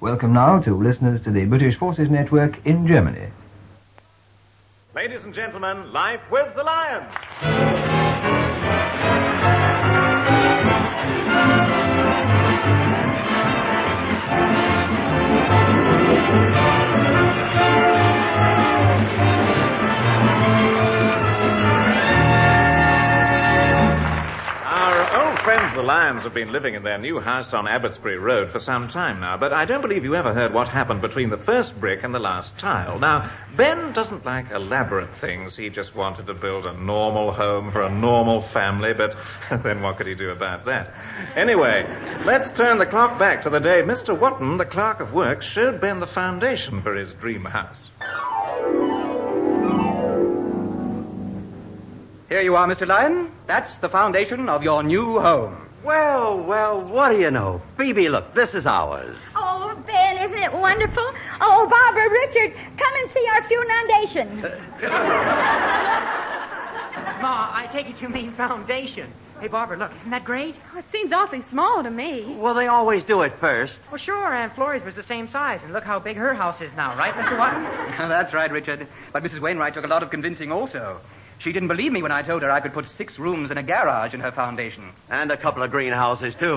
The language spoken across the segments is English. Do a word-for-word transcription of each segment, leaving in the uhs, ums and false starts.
Welcome now to listeners to the British Forces Network in Germany. Ladies and gentlemen, Life with the Lions. Friends, the Lions have been living in their new house on Abbotsbury Road for some time now, but I don't believe you ever heard what happened between the first brick and the last tile. Now, Ben doesn't like elaborate things. He just wanted to build a normal home for a normal family, but then what could he do about that? Anyway, let's turn the clock back to the day Mister Watton, the clerk of works, showed Ben the foundation for his dream house. Here you are, Mister Lyon. That's the foundation of your new home. Well, well, what do you know? Phoebe, look, this is ours. Oh, Ben, isn't it wonderful? Oh, Barbara, Richard, come and see our foundation. Ma, I take it you mean foundation. Hey, Barbara, look, isn't that great? Oh, it seems awfully small to me. Well, they always do it first. Well, sure, Aunt Florrie's was the same size, and look how big her house is now, right, Mister Watton? That's right, Richard. But Missus Wainwright took a lot of convincing also. She didn't believe me when I told her I could put six rooms and a garage in her foundation. And a couple of greenhouses, too. Oh,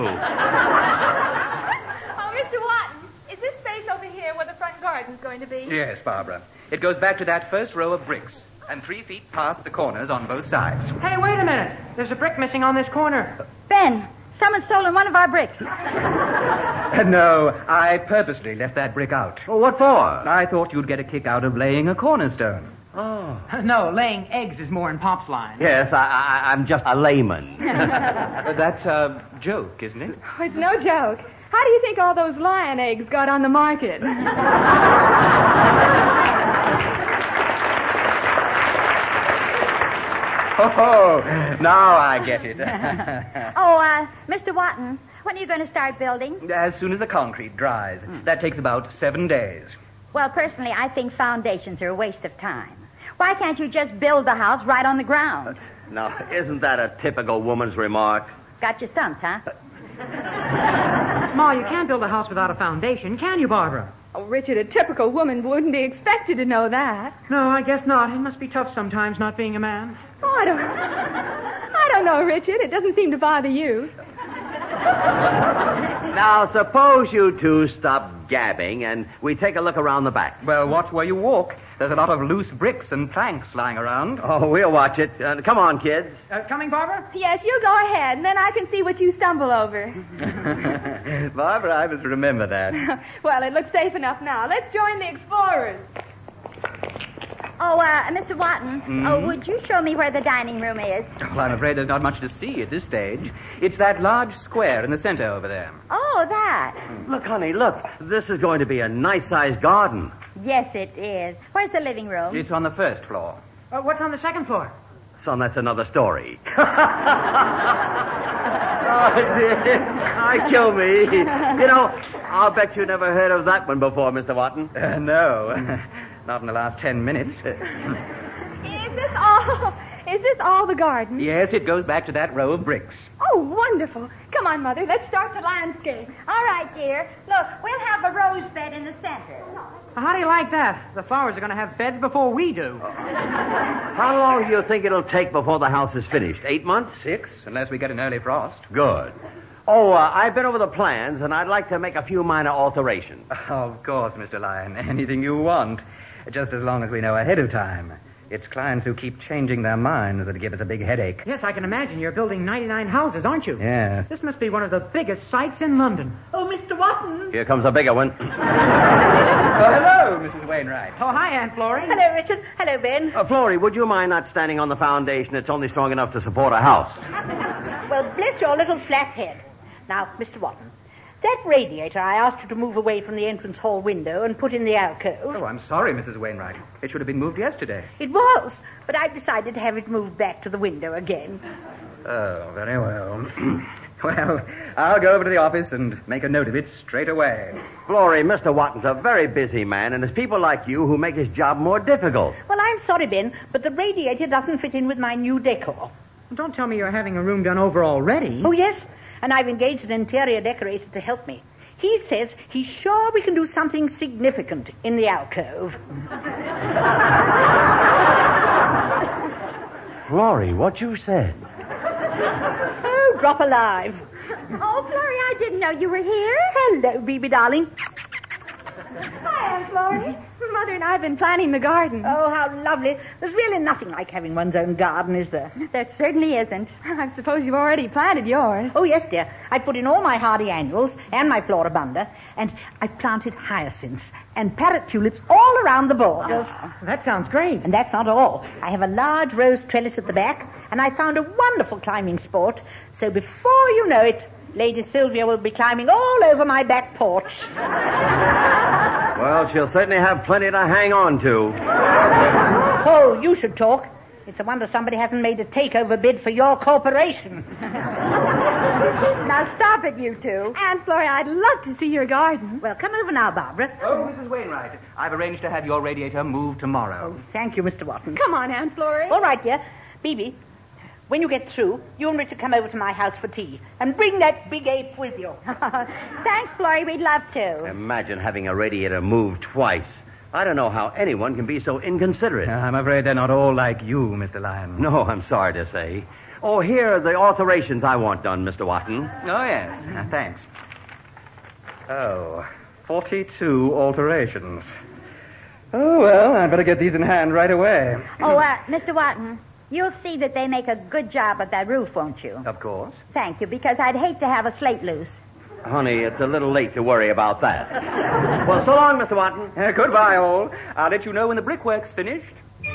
Mister Watton, is this space over here where the front garden's going to be? Yes, Barbara. It goes back to that first row of bricks, and three feet past the corners on both sides. Hey, wait a minute. There's a brick missing on this corner. Ben, someone's stolen one of our bricks. No, I purposely left that brick out. Well, what for? I thought you'd get a kick out of laying a cornerstone. Oh. No, laying eggs is more in Pop's line. Yes, I, I, I'm just a layman. That's a joke, isn't it? Oh, it's no joke. How do you think all those lion eggs got on the market? Oh, now I get it. oh, uh, Mister Watton, when are you going to start building? As soon as the concrete dries. That takes about seven days. Well, personally, I think foundations are a waste of time. Why can't you just build the house right on the ground? Now, isn't that a typical woman's remark? Got you stumped, huh? Ma, you can't build a house without a foundation, can you, Barbara? Oh, Richard, a typical woman wouldn't be expected to know that. No, I guess not. It must be tough sometimes not being a man. Oh, I don't... I don't know, Richard. It doesn't seem to bother you. Now, suppose you two stop gabbing and we take a look around the back. Well, watch where you walk. There's a lot of loose bricks and planks lying around. Oh, we'll watch it. Uh, come on, kids. Uh, coming, Barbara? Yes, you go ahead, and then I can see what you stumble over. Barbara, I must remember that. Well, it looks safe enough now. Let's join the explorers. Oh, uh, Mister Watton, Mm-hmm. oh, would you show me where the dining room is? Well, I'm afraid there's not much to see at this stage. It's that large square in the center over there. Oh, that. Look, honey, look. This is going to be a nice-sized garden. Yes, it is. Where's the living room? It's on the first floor. Uh, what's on the second floor? Son, that's another story. Oh, dear. I kill me. You know, I'll bet you never heard of that one before, Mister Watton. Uh, no. Not in the last ten minutes. Is this all... Is this all the garden? Yes, it goes back to that row of bricks. Oh, wonderful. Come on, Mother. Let's start the landscape. All right, dear. Look, we'll have a rose bed in the center. How do you like that? The flowers are going to have beds before we do. How long do you think it'll take before the house is finished? Eight months? Six, unless we get an early frost. Good. Oh, uh, I've been over the plans, and I'd like to make a few minor alterations. Of course, Mister Lyon. Anything you want. Just as long as we know ahead of time. It's clients who keep changing their minds that give us a big headache. Yes, I can imagine. You're building ninety-nine houses, aren't you? Yes. This must be one of the biggest sites in London. Oh, Mister Watton. Here comes a bigger one. Oh, hello, Missus Wainwright. Oh, hi, Aunt Florrie. Hello, Richard. Hello, Ben. Uh, Florrie, would you mind not standing on the foundation? It's only strong enough to support a house. Well, bless your little flat head. Now, Mister Watton, that radiator I asked you to move away from the entrance hall window and put in the alcove. Oh, I'm sorry, Missus Wainwright. It should have been moved yesterday. It was, but I've decided to have it moved back to the window again. Oh, very well. Well, I'll go over to the office and make a note of it straight away. Florrie, Mister Watton's a very busy man, and it's people like you who make his job more difficult. Well, I'm sorry, Ben, but the radiator doesn't fit in with my new decor. Don't tell me you're having a room done over already. Oh, yes, and I've engaged an interior decorator to help me. He says he's sure we can do something significant in the alcove. Florrie, what you said? Oh, drop alive. Oh, Florrie, I didn't know you were here. Hello, baby darling. Hi, Aunt Florrie. Mother and I have been planting the garden. Oh, how lovely. There's really nothing like having one's own garden, is there? There certainly isn't. I suppose you've already planted yours. Oh, yes, dear. I put in all my hardy annuals and my floribunda, and I've planted hyacinths and parrot tulips all around the borders. Oh, that sounds great. And that's not all. I have a large rose trellis at the back, and I found a wonderful climbing sport. So before you know it, Lady Sylvia will be climbing all over my back porch. Well, she'll certainly have plenty to hang on to. Oh, you should talk. It's a wonder somebody hasn't made a takeover bid for your corporation. Now stop it, you two. Aunt Florrie, I'd love to see your garden. Well, come over now, Barbara. Oh, Missus Wainwright, I've arranged to have your radiator moved tomorrow. Oh, thank you, Mister Watson. Come on, Aunt Florrie. All right, dear. Bebe, when you get through, you and Richard come over to my house for tea. And bring that big ape with you. Thanks, Florrie. We'd love to. Imagine having a radiator moved twice. I don't know how anyone can be so inconsiderate. I'm afraid they're not all like you, Mister Lyon. No, I'm sorry to say. Oh, here are the alterations I want done, Mister Watton. Oh, yes. Uh, thanks. Oh, forty-two alterations. Oh, well, I'd better get these in hand right away. Oh, uh, Mister Watton, you'll see that they make a good job of that roof, won't you? Of course. Thank you, because I'd hate to have a slate loose. Honey, it's a little late to worry about that. Well, so long, Mister Watton. Uh, goodbye, all. I'll let you know when the brickwork's finished.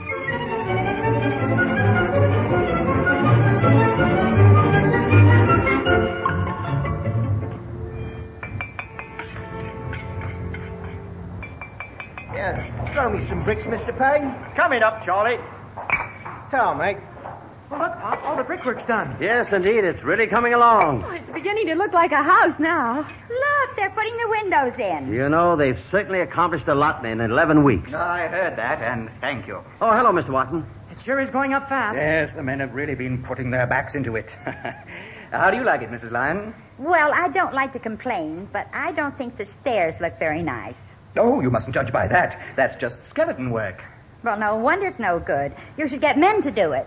Yes, throw me some bricks, Mister Payne. Coming up, Charlie. Tell, mate. Well, look, Pop, all the brickwork's done. Yes, indeed, it's really coming along. Oh, it's beginning to look like a house now. Look, they're putting the windows in. You know, they've certainly accomplished a lot in eleven weeks. I heard that, and thank you. Oh, hello, Mister Watton. It sure is going up fast. Yes, the men have really been putting their backs into it. How do you like it, Missus Lyon? Well, I don't like to complain, but I don't think the stairs look very nice. Oh, you mustn't judge by that. That's just skeleton work. Well, no wonder it's no good. You should get men to do it.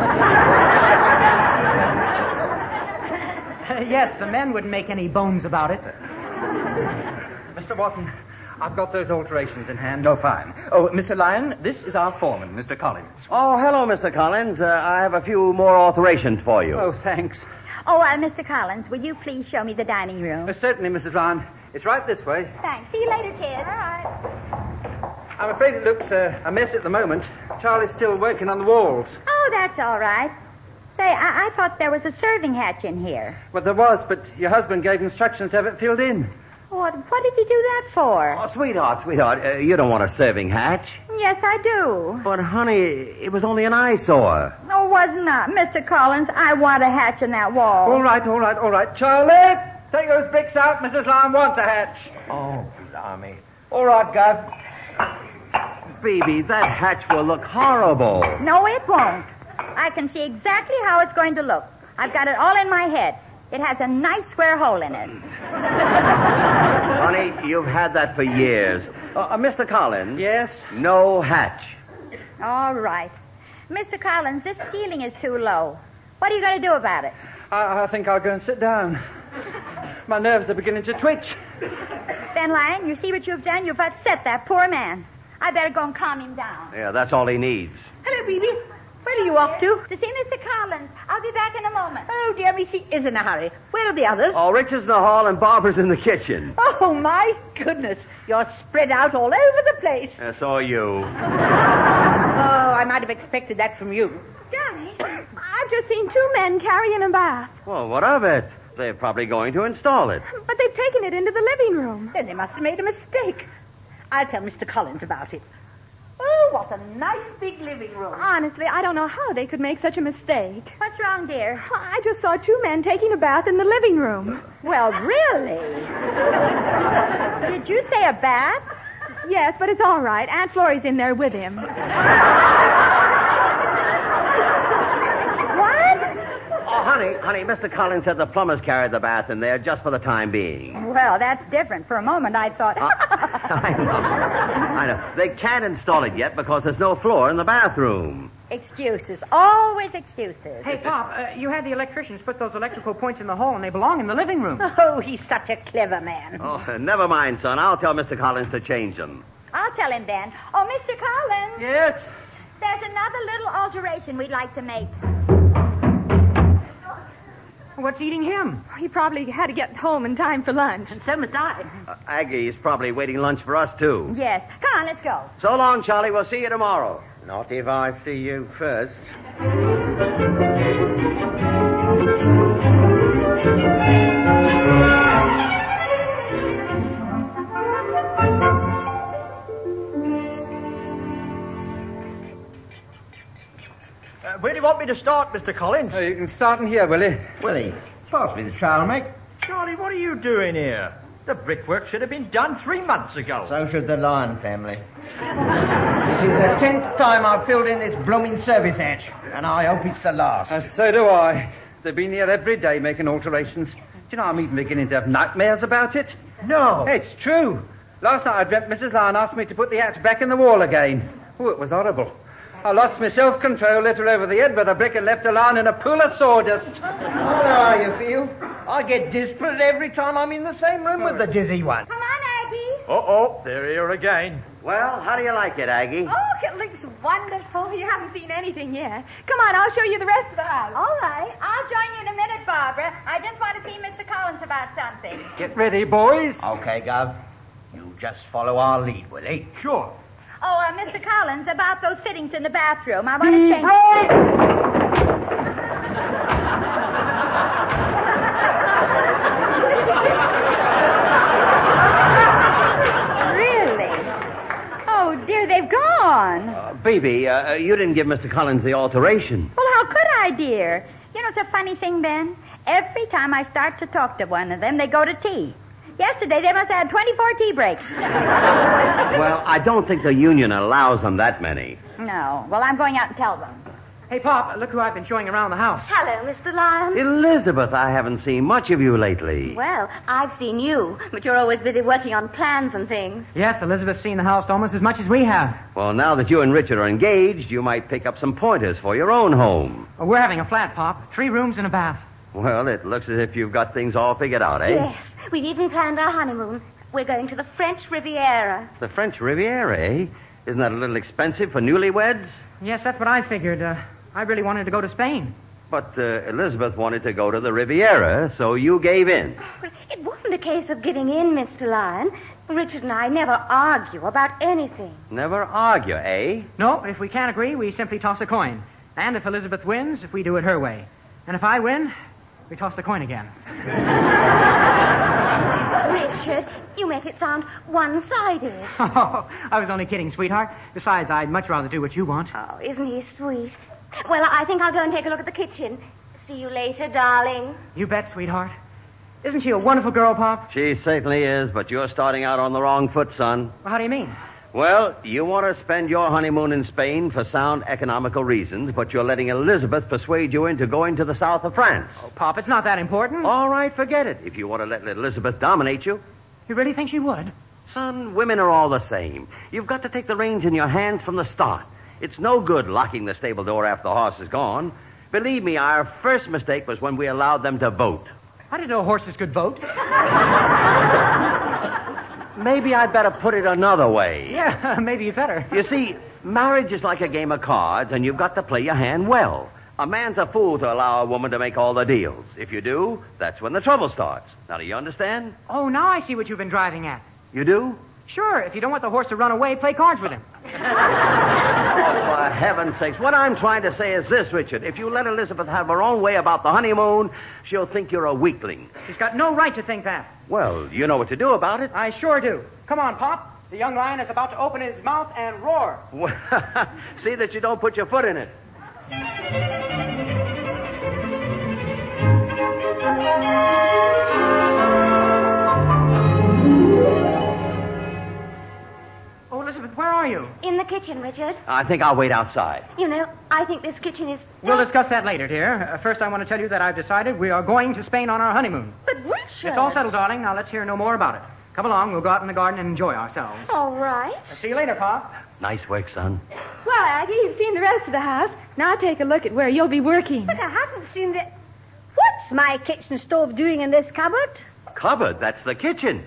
Yes, the men wouldn't make any bones about it. Mister Watton, I've got those alterations in hand. Oh, fine. Oh, Mister Lyon, this is our foreman, Mister Collins. Oh, hello, Mister Collins. Uh, I have a few more alterations for you. Oh, thanks. Oh, uh, Mister Collins, will you please show me the dining room? Uh, certainly, Missus Lyon. It's right this way. Thanks. See you later, kids. All right. I'm afraid it looks uh, a mess at the moment. Charlie's still working on the walls. Oh, that's all right. Say, I, I thought there was a serving hatch in here. Well, there was, but your husband gave instructions to have it filled in. What, what did he do that for? Oh, sweetheart, sweetheart, uh, you don't want a serving hatch. Yes, I do. But, honey, it was only an eyesore. No, was not. Mister Collins, I want a hatch in that wall. All right, all right, all right. Charlie, take those bricks out. Missus Lyon wants a hatch. Oh, blimey. All right, Gav. Baby, that hatch will look horrible. No, it won't. I can see exactly how it's going to look. I've got it all in my head. It has a nice square hole in it. Honey, you've had that for years. Uh, uh, Mister Collins? Yes? No hatch. All right. Mister Collins, this ceiling is too low. What are you going to do about it? I, I think I'll go and sit down. My nerves are beginning to twitch. Ben Lyon, you see what you've done? You've upset that poor man. I better go and calm him down. Yeah, that's all he needs. Hello, Bebe. Where are you off to? To see Mister Collins. I'll be back in a moment. Oh, dear me, she is in a hurry. Where are the others? Oh, Richard's in the hall and Barbara's in the kitchen. Oh, my goodness. You're spread out all over the place. Uh, so are you. Oh, I might have expected that from you. Johnny, I've just seen two men carrying a bath. Well, what of it? They're probably going to install it. But they've taken it into the living room. Then they must have made a mistake. I'll tell Mister Collins about it. Oh, what a nice big living room. Honestly, I don't know how they could make such a mistake. What's wrong, dear? I just saw two men taking a bath in the living room. Well, really? Did you say a bath? Yes, but it's all right. Aunt Florrie's in there with him. What? Oh, honey, honey, Mister Collins said the plumbers carried the bath in there just for the time being. Well, that's different. For a moment, I thought... Uh, I know. I know. They can't install it yet because there's no floor in the bathroom. Excuses. Always excuses. Hey, Pop, uh, you had the electricians put those electrical points in the hole, and they belong in the living room. Oh, he's such a clever man. Oh, never mind, son. I'll tell Mister Collins to change them. I'll tell him then. Oh, Mister Collins. Yes? There's another little alteration we'd like to make. What's eating him? He probably had to get home in time for lunch. And so must I. Uh, Aggie's probably waiting lunch for us, too. Yes. Come on, let's go. So long, Charlie. We'll see you tomorrow. Not if I see you first. Uh, where do you want me to start, Mister Collins? Oh, you can start in here, Willie. Willie, pass me the trowel, mate. Charlie, what are you doing here? The brickwork should have been done three months ago. So should the Lion family. This is the tenth time I've filled in this blooming service hatch, and I hope it's the last. Uh, so do I. They've been here every day making alterations. Do you know, I'm even beginning to have nightmares about it. No. It's true. Last night I dreamt Missus Lyon asked me to put the hatch back in the wall again. Oh, it was horrible. I lost my self-control, lit her over the head with a brick and left her lying in a pool of sawdust. I know how you feel. I get desperate every time I'm in the same room with the dizzy one. Come on, Aggie. Uh-oh, they're here again. Well, how do you like it, Aggie? Oh, it looks wonderful. You haven't seen anything yet. Come on, I'll show you the rest of the house. All right. I'll join you in a minute, Barbara. I just want to see Mister Collins about something. Get ready, boys. Okay, Gov. You just follow our lead, Willie. Sure. Oh, uh, Mister Collins, about those fittings in the bathroom. I want to change... Really? Oh, dear, they've gone. Uh, baby, uh, you didn't give Mister Collins the alteration. Well, how could I, dear? You know, it's a funny thing, Ben. Every time I start to talk to one of them, they go to tea. Yesterday, they must have had twenty-four tea breaks. Well, I don't think the union allows them that many. No. Well, I'm going out and tell them. Hey, Pop, look who I've been showing around the house. Hello, Mister Lyon. Elizabeth, I haven't seen much of you lately. Well, I've seen you, but you're always busy working on plans and things. Yes, Elizabeth's seen the house almost as much as we have. Well, now that you and Richard are engaged, you might pick up some pointers for your own home. Oh, we're having a flat, Pop. Three rooms and a bath. Well, it looks as if you've got things all figured out, eh? Yes, we've even planned our honeymoon. We're going to the French Riviera. The French Riviera, eh? Isn't that a little expensive for newlyweds? Yes, that's what I figured. Uh, I really wanted to go to Spain. But uh, Elizabeth wanted to go to the Riviera, so you gave in. Well, it wasn't a case of giving in, Mister Lyon. Richard and I never argue about anything. Never argue, eh? No, if we can't agree, we simply toss a coin. And if Elizabeth wins, if we do it her way. And if I win, we toss the coin again. Richard, you make it sound one-sided. Oh, I was only kidding, sweetheart. Besides, I'd much rather do what you want. Oh, isn't he sweet? Well, I think I'll go and take a look at the kitchen. See you later, darling. You bet, sweetheart. Isn't she a wonderful girl, Pop? She certainly is, but you're starting out on the wrong foot, son. Well, how do you mean? Well, you want to spend your honeymoon in Spain for sound economical reasons, but you're letting Elizabeth persuade you into going to the south of France. Oh, Pop, it's not that important. All right, forget it. If you want to let Elizabeth dominate you. You really think she would? Son, women are all the same. You've got to take the reins in your hands from the start. It's no good locking the stable door after the horse is gone. Believe me, our first mistake was when we allowed them to vote. I didn't know horses could vote. Maybe I'd better put it another way. Yeah, maybe you better. You see, marriage is like a game of cards, and you've got to play your hand well. A man's a fool to allow a woman to make all the deals. If you do, that's when the trouble starts. Now, do you understand? Oh, now I see what you've been driving at. You do? Sure, if you don't want the horse to run away, play cards with him. Oh, for heaven's sakes. What I'm trying to say is this, Richard. If you let Elizabeth have her own way about the honeymoon, she'll think you're a weakling. She's got no right to think that. Well, you know what to do about it. I sure do. Come on, Pop. The young lion is about to open his mouth and roar. See that you don't put your foot in it. Oh, Elizabeth, where are are you? In the kitchen, Richard. I think I'll wait outside. You know, I think this kitchen is... We'll discuss that later, dear. Uh, first, I want to tell you that I've decided we are going to Spain on our honeymoon. But Richard... It's all settled, darling. Now let's hear no more about it. Come along. We'll go out in the garden and enjoy ourselves. All right. I'll see you later, Pop. Nice work, son. Well, Aggie, you've seen the rest of the house. Now take a look at where you'll be working. But I haven't seen the... What's my kitchen stove doing in this cupboard? Cupboard? That's the kitchen.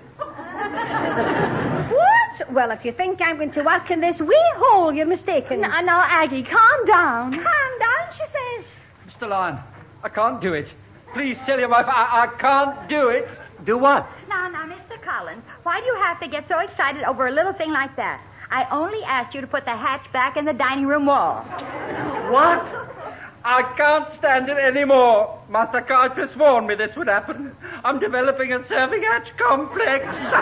What? Well, if you think I'm going to work in this wee hole, you're mistaken. Now, now, Aggie, calm down. Calm down, she says. Mister Lyon, I can't do it. Please tell your wife I, I can't do it. Do what? Now, now, Mister Collins, why do you have to get so excited over a little thing like that? I only asked you to put the hatch back in the dining room wall. What? I can't stand it anymore. My psychiatrist warned me this would happen. I'm developing a serving hatch complex.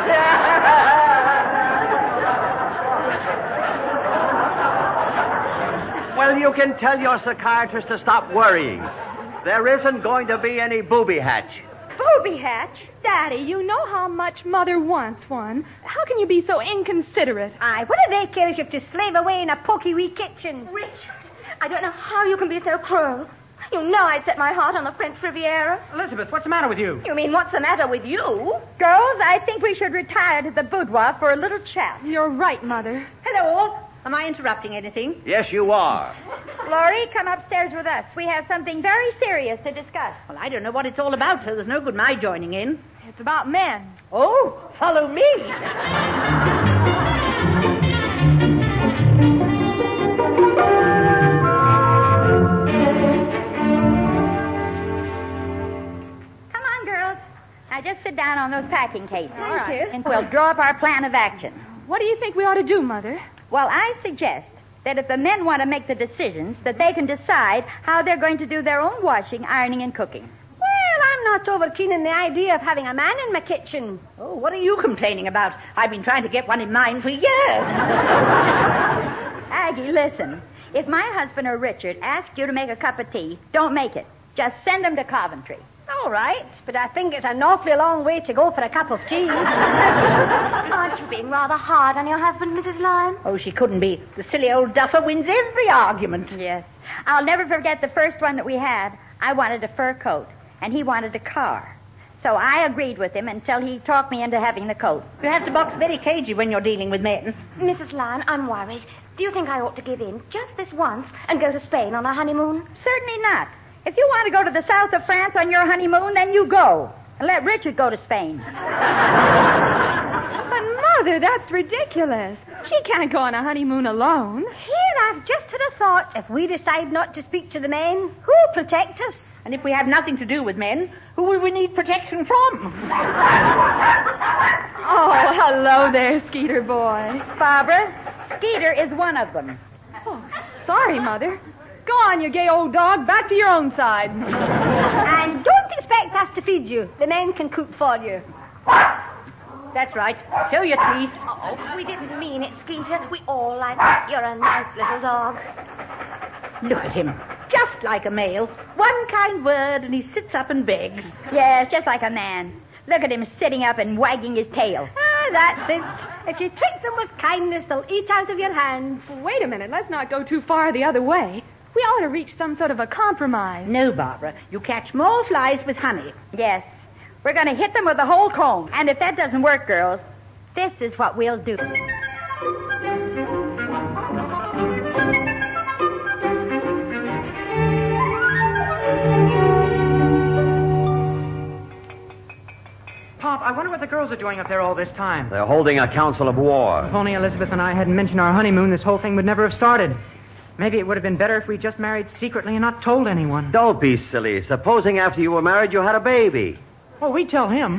Well, you can tell your psychiatrist to stop worrying. There isn't going to be any booby hatch. Booby hatch? Daddy, you know how much Mother wants one. How can you be so inconsiderate? Aye, what do they care if you have to slave away in a poky wee kitchen? Richard, I don't know how you can be so cruel. You know I'd set my heart on the French Riviera. Elizabeth, what's the matter with you? You mean, what's the matter with you? Girls, I think we should retire to the boudoir for a little chat. You're right, Mother. Hello. Am I interrupting anything? Yes, you are. Laurie, come upstairs with us. We have something very serious to discuss. Well, I don't know what it's all about, so there's no good my joining in. It's about men. Oh, follow me. Come on, girls. Now just sit down on those packing cases. All right. And we'll draw up our plan of action. What do you think we ought to do, Mother? Well, I suggest that if the men want to make the decisions, that they can decide how they're going to do their own washing, ironing, and cooking. Well, I'm not over keen on the idea of having a man in my kitchen. Oh, what are you complaining about? I've been trying to get one in mine for years. Aggie, listen. If my husband or Richard asks you to make a cup of tea, don't make it. Just send them to Coventry. All right, but I think it's an awfully long way to go for a cup of tea. Aren't you being rather hard on your husband, Missus Lyon? Oh, she couldn't be. The silly old duffer wins every argument. Yes. I'll never forget the first one that we had. I wanted a fur coat, and he wanted a car. So I agreed with him until he talked me into having the coat. You have to box very cagey when you're dealing with men. Missus Lyon, I'm worried. Do you think I ought to give in just this once and go to Spain on our honeymoon? Certainly not. If you want to go to the south of France on your honeymoon, then you go. And let Richard go to Spain. But, Mother, that's ridiculous. She can't go on a honeymoon alone. Here, I've just had a thought. If we decide not to speak to the men, who'll protect us? And if we have nothing to do with men, who will we need protection from? Oh, hello there, Skeeter boy. Barbara, Skeeter is one of them. Oh, sorry, Mother. Go on, you gay old dog. Back to your own side. And don't expect us to feed you. The men can cook for you. That's right. Show your teeth. Oh, we didn't mean it, Skeeter. We all like it. You're a nice little dog. Look at him. Just like a male. One kind word and he sits up and begs. Yes, just like a man. Look at him sitting up and wagging his tail. Ah, that's it. If you treat them with kindness, they'll eat out of your hands. Wait a minute. Let's not go too far the other way. We ought to reach some sort of a compromise. No, Barbara. You catch more flies with honey. Yes. We're going to hit them with a whole comb. And if that doesn't work, girls, this is what we'll do. Pop, I wonder what the girls are doing up there all this time. They're holding a council of war. If only Elizabeth and I hadn't mentioned our honeymoon, this whole thing would never have started. Maybe it would have been better if we just married secretly and not told anyone. Don't be silly. Supposing after you were married you had a baby. Oh, we'd tell him.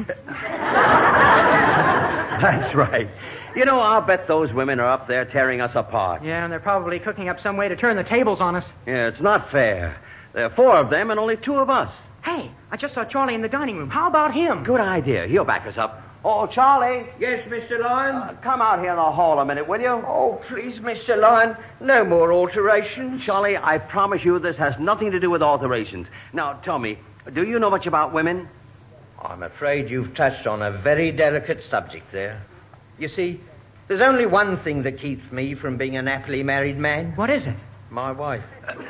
That's right. You know, I'll bet those women are up there tearing us apart. Yeah, and they're probably cooking up some way to turn the tables on us. Yeah, it's not fair. There are four of them and only two of us. Hey, I just saw Charlie in the dining room. How about him? Good idea. He'll back us up. Oh, Charlie. Yes, Mister Lyon? Uh, come out here in the hall a minute, will you? Oh, please, Mister Lyon. No more alterations. Charlie, I promise you this has nothing to do with alterations. Now, tell me, do you know much about women? I'm afraid you've touched on a very delicate subject there. You see, There's only one thing that keeps me from being an happily married man. What is it? My wife.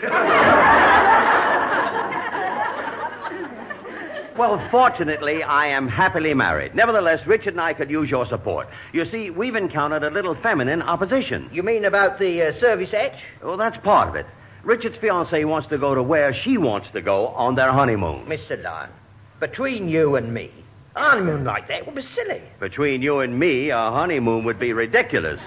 Well, fortunately, I am happily married. Nevertheless, Richard and I could use your support. You see, we've encountered a little feminine opposition. You mean about the uh, service hatch? Well, that's part of it. Richard's fiancée wants to go to where she wants to go on their honeymoon. Mister Lyon, between you and me, a honeymoon like that would be silly. Between you and me, a honeymoon would be ridiculous.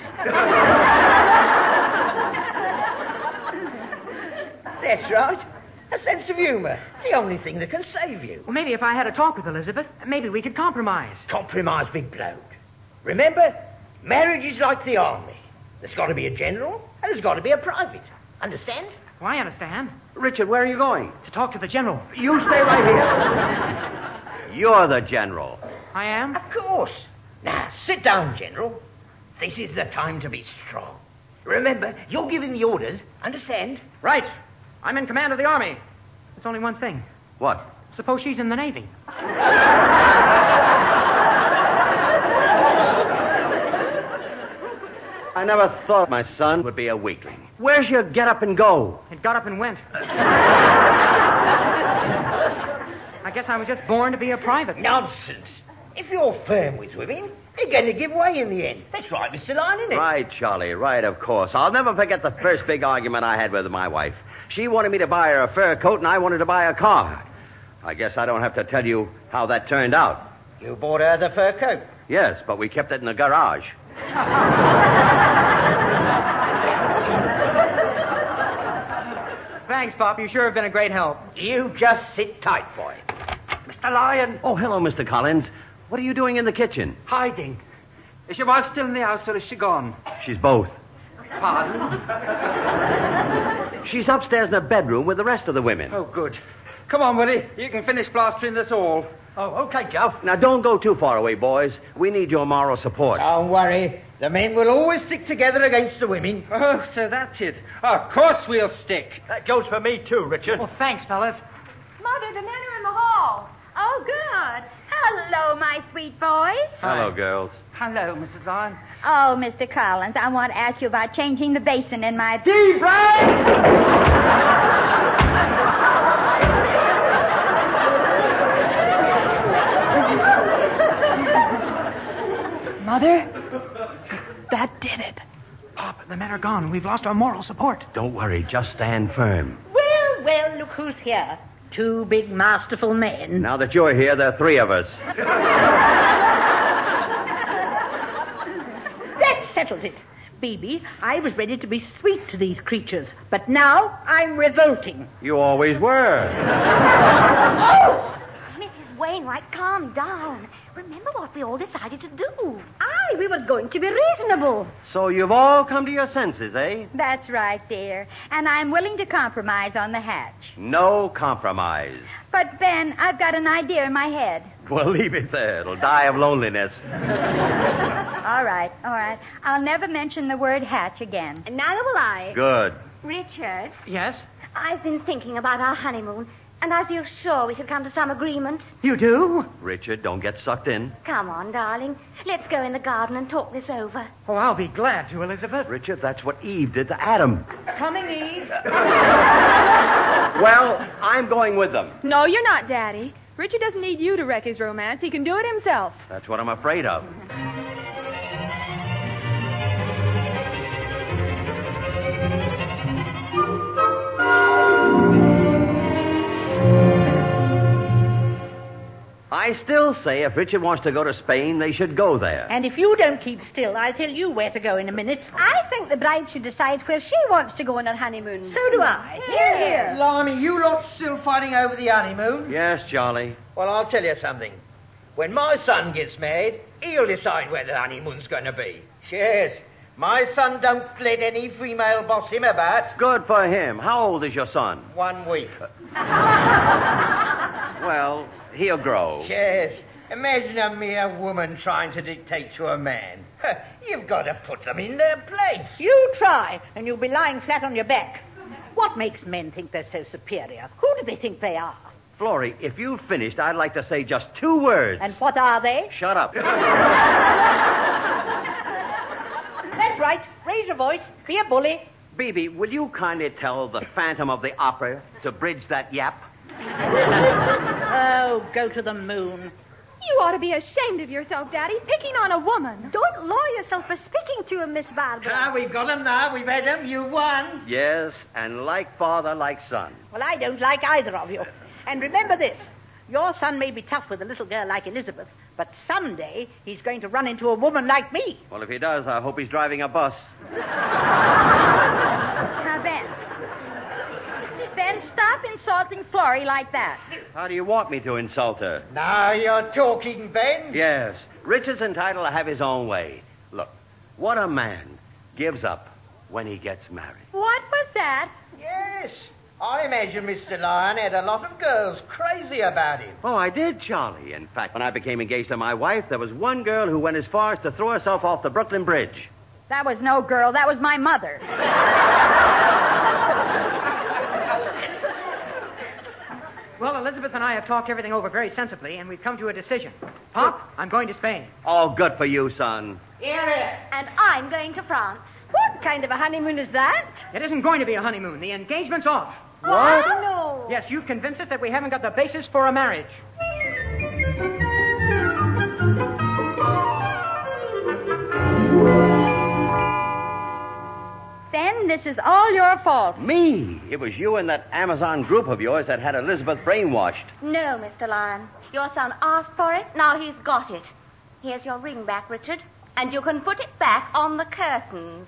That's right. A sense of humour. It's the only thing that can save you. Well, maybe if I had a talk with Elizabeth, maybe we could compromise. Compromise, big bloke. Remember, marriage is like the army. There's got to be a general, and there's got to be a private. Understand? Well, I understand. Richard, where are you going? To talk to the general. You stay right here. You're the general. I am? Of course. Now, sit down, General. This is the time to be strong. Remember, you're giving the orders. Understand? Right. I'm in command of the army. There's only one thing. What? Suppose she's in the Navy. I never thought my son would be a weakling. Where's your get up and go? It got up and went. I guess I was just born to be a private. Nonsense. If you're firm with women, they're going to give way in the end. That's right, Mister Lyon, isn't it? Right, Charlie, right, of course. I'll never forget the first big argument I had with my wife. She wanted me to buy her a fur coat, and I wanted to buy a car. I guess I don't have to tell you how that turned out. You bought her the fur coat? Yes, but we kept it in the garage. Thanks, Pop. You sure have been a great help. You just sit tight, boy. Mister Lyon. Oh, hello, Mister Collins. What are you doing in the kitchen? Hiding. Is your wife still in the house, or is she gone? She's both. Pardon? She's upstairs in her bedroom with the rest of the women. Oh, good. Come on, Willie. You can finish plastering this all. Oh, okay, Joe. Now, don't go too far away, boys. We need your moral support. Don't worry. The men will always stick together against the women. Oh, so that's it. Of course we'll stick. That goes for me, too, Richard. Well, thanks, fellas. Mother, the men are in the hall. Oh, good. Hello, my sweet boys. Hello, girls. Hello, Missus Lyon. Oh, Mister Collins, I want to ask you about changing the basin in my... Deep Mother? That did it. Pop, the men are gone. We've lost our moral support. Don't worry. Just stand firm. Well, well, look who's here. Two big, masterful men. Now that you're here, there are three of us. That settles it. Baby, I was ready to be sweet to these creatures, but now I'm revolting. You always were. Oh! Missus Wainwright, calm down. Remember what we all decided to do. Aye, we were going to be reasonable. So you've all come to your senses, eh? That's right, dear. And I'm willing to compromise on the hatch. No compromise. But, Ben, I've got an idea in my head. Well, leave it there. It'll die of loneliness. All right, all right. I'll never mention the word hatch again. And neither will I. Good. Richard, Yes? I've been thinking about our honeymoon, and I feel sure we could come to some agreement. You do? Richard, don't get sucked in. Come on, darling. Let's go in the garden and talk this over. Oh, I'll be glad to, Elizabeth. Richard, that's what Eve did to Adam. Coming, Eve. Well, I'm going with them. No, you're not, Daddy. Richard doesn't need you to wreck his romance. He can do it himself. That's what I'm afraid of. I still say if Richard wants to go to Spain, they should go there. And if you don't keep still, I'll tell you where to go in a minute. I think the bride should decide where she wants to go on her honeymoon. So do I. Here, here. Blimey, you lot still fighting over the honeymoon? Yes, Charlie. Well, I'll tell you something. When my son gets married, he'll decide where the honeymoon's going to be. Yes. My son don't let any female boss him about. Good for him. How old is your son? One week. Well, he'll grow. Yes. Imagine a mere woman trying to dictate to a man. You've got to put them in their place. You try, and you'll be lying flat on your back. What makes men think they're so superior? Who do they think they are? Florrie, if you've finished, I'd like to say just two words. And what are they? Shut up. your voice. Be a bully. Bebe, will you kindly tell the Phantom of the Opera to bridge that yap? Oh, go to the moon. You ought to be ashamed of yourself, Daddy, picking on a woman. Don't lower yourself for speaking to him, Miss Barbara. Ah, we've got him now. We've had him. You won. Yes, and like father, like son. Well, I don't like either of you. And remember this. Your son may be tough with a little girl like Elizabeth, but someday he's going to run into a woman like me. Well, if he does, I hope he's driving a bus. Now, Ben. Ben, stop insulting Florrie like that. How do you want me to insult her? Now you're talking, Ben. Yes, Richard's entitled to have his own way. Look, what a man gives up when he gets married. What was that? Yes. I imagine Mister Lyon had a lot of girls crazy about him. Oh, I did, Charlie. In fact, when I became engaged to my wife, there was one girl who went as far as to throw herself off the Brooklyn Bridge. That was no girl. That was my mother. Well, Elizabeth and I have talked everything over very sensibly, and we've come to a decision. Pop, I'm going to Spain. Oh, good for you, son. Here. And I'm going to France. What kind of a honeymoon is that? It isn't going to be a honeymoon. The engagement's off. What? Oh, no. Yes, you've convinced us that we haven't got the basis for a marriage. Ben, this is all your fault. Me? It was you and that Amazon group of yours that had Elizabeth brainwashed. No, Mister Lyon. Your son asked for it. Now he's got it. Here's your ring back, Richard. And you can put it back on the curtains.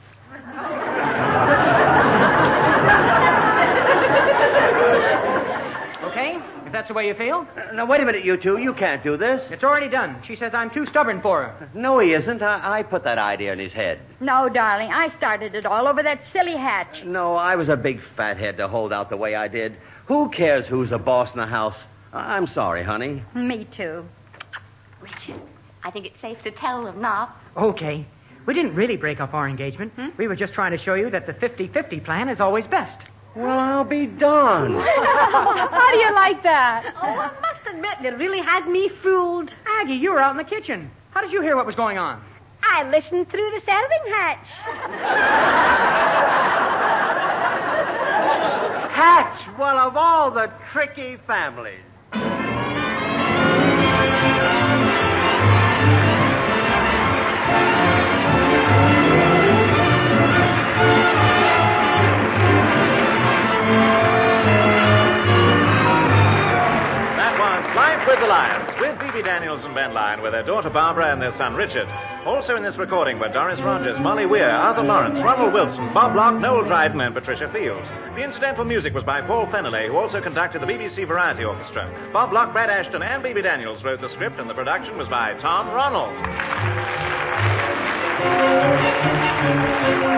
Okay, if that's the way you feel. Uh, now, wait a minute, you two. You can't do this. It's already done. She says I'm too stubborn for her. No, he isn't. I, I put that idea in his head. No, darling, I started it all over that silly Hatch. No, I was a big fathead to hold out the way I did. Who cares who's the boss in the house? I'm sorry, honey. Me too. Richard, I think it's safe to tell them now. Okay. We didn't really break up our engagement. Hmm? We were just trying to show you that the fifty-fifty plan is always best. Well, I'll be darned. How do you like that? Oh, I must admit, you really had me fooled. Aggie, you were out in the kitchen. How did you hear what was going on? I listened through the sounding hatch. Hatch, well, of all the tricky families. With the Lyons, with Bebe Daniels and Ben Lyon, with their daughter Barbara and their son Richard. Also in this recording were Doris Rogers, Molly Weir, Arthur Lawrence, Ronald Wilson, Bob Locke, Noel Dryden, and Patricia Fields. The incidental music was by Paul Feneley, who also conducted the B B C Variety Orchestra. Bob Locke, Brad Ashton, and Bebe Daniels wrote the script, and the production was by Tom Ronald.